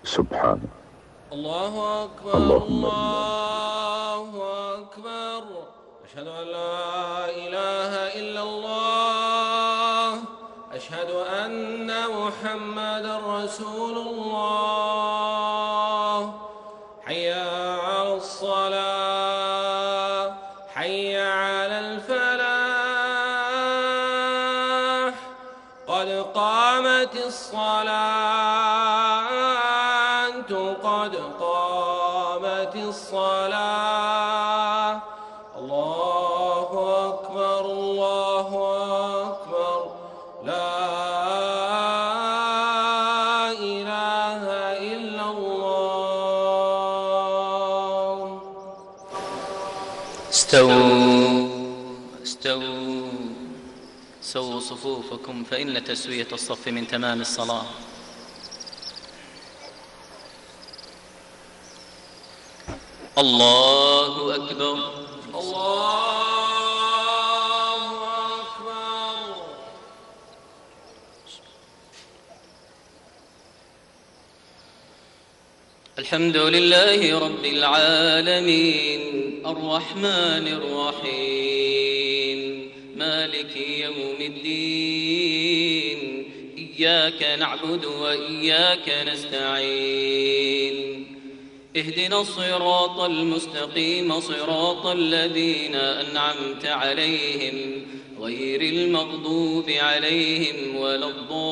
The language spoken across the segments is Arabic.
سبحانه. الله أكبر. اللهم الله أكبر. أشهد أن لا إله إلا الله. أشهد أن محمدا رسول الله. حي على الصلاة، حي على الفلاح، قد قامت الصلاة، قد قامت الصلاة. الله أكبر. الله أكبر. لا إله إلا الله. استووا سووا صفوفكم فإن تسوية الصف من تمام الصلاة. الله أكبر. الله أكبر. الحمد لله رب العالمين الرحمن الرحيم مالك يوم الدين إياك نعبد وإياك نستعين اهدنا الصراط المستقيم صراط الذين أنعمت عليهم غير المغضوب عليهم ولا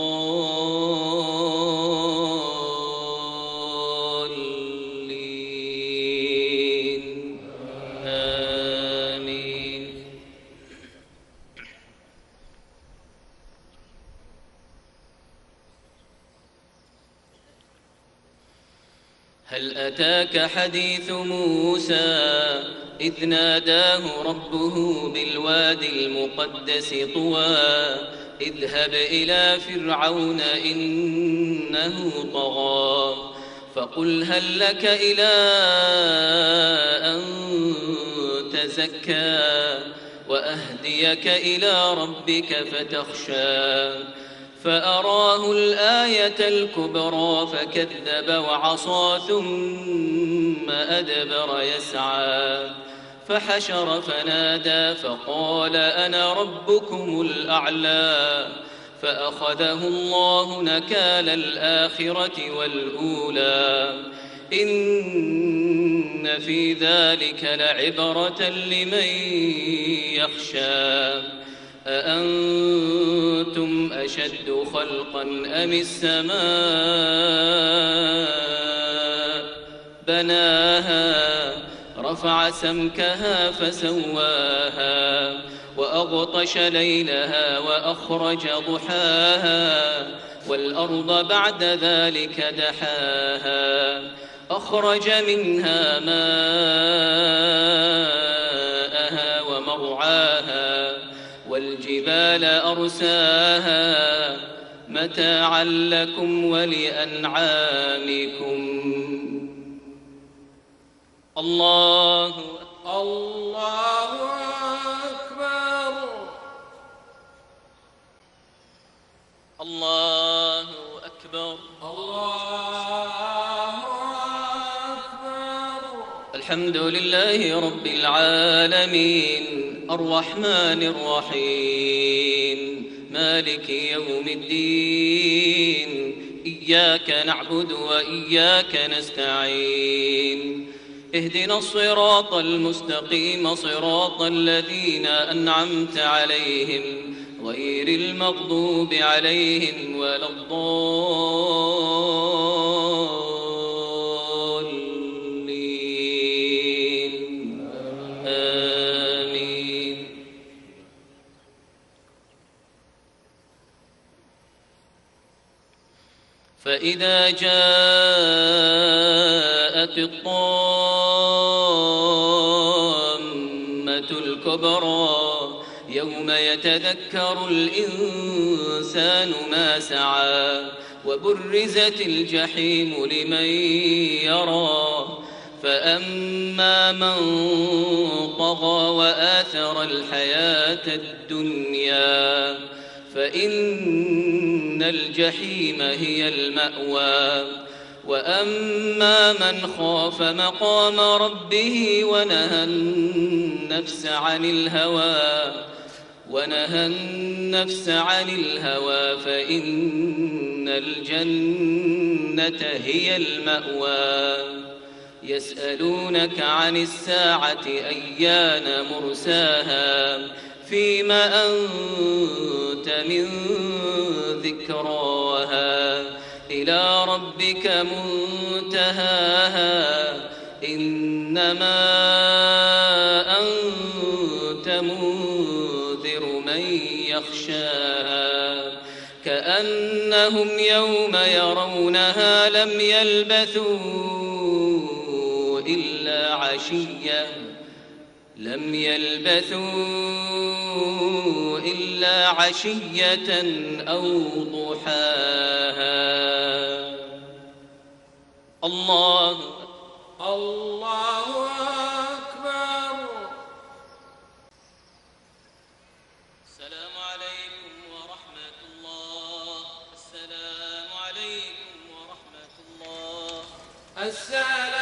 الضالين آمين. هل أتاك حديث موسى إذ ناداه ربه بالوادي المقدس طوى اذهب إلى فرعون إنه طغى فقل هل لك إلى أن تزكى وأهديك إلى ربك فتخشى فأراه الآية الكبرى فكذب وعصى ثم أدبر يسعى فحشر فنادى فقال أنا ربكم الأعلى فأخذه الله نكال الآخرة والأولى إن في ذلك لعبرة لمن يخشى أأنتم أشد خلقا أم السماء بناها رفع سمكها فسواها وأغطش ليلها وأخرج ضحاها والأرض بعد ذلك دحاها أخرج منها ماءها ومرعاها والجبال أرساها متاعا لكم ولأنعامكم. الله أكبر. الله أكبر. الله أكبر. الحمد لله رب العالمين الرحمن الرحيم مالك يوم الدين إياك نعبد وإياك نستعين اهدنا الصراط المستقيم صراط الذين أنعمت عليهم غير المغضوب عليهم ولا الضالين آمين. فإذا جاءت الطامة الكبرى يوم يتذكر الإنسان ما سعى وبرزت الجحيم لمن يرى فأما من طغى وآثر الحياة الدنيا فإن الجحيم هي المأوى وأما من خاف مقام ربه ونهى النفس عن الهوى فإن الجنة هي المأوى يسألونك عن الساعة أيان مرساها فيم أنت من ذكراها إلى ربك منتهاها إنما أنت منذر من يخشاها كأنهم يوم يرونها لم يلبثوا إلا عشية أو ضحاها. الله أكبر. السلام عليكم ورحمة الله. السلام عليكم ورحمة الله. السلام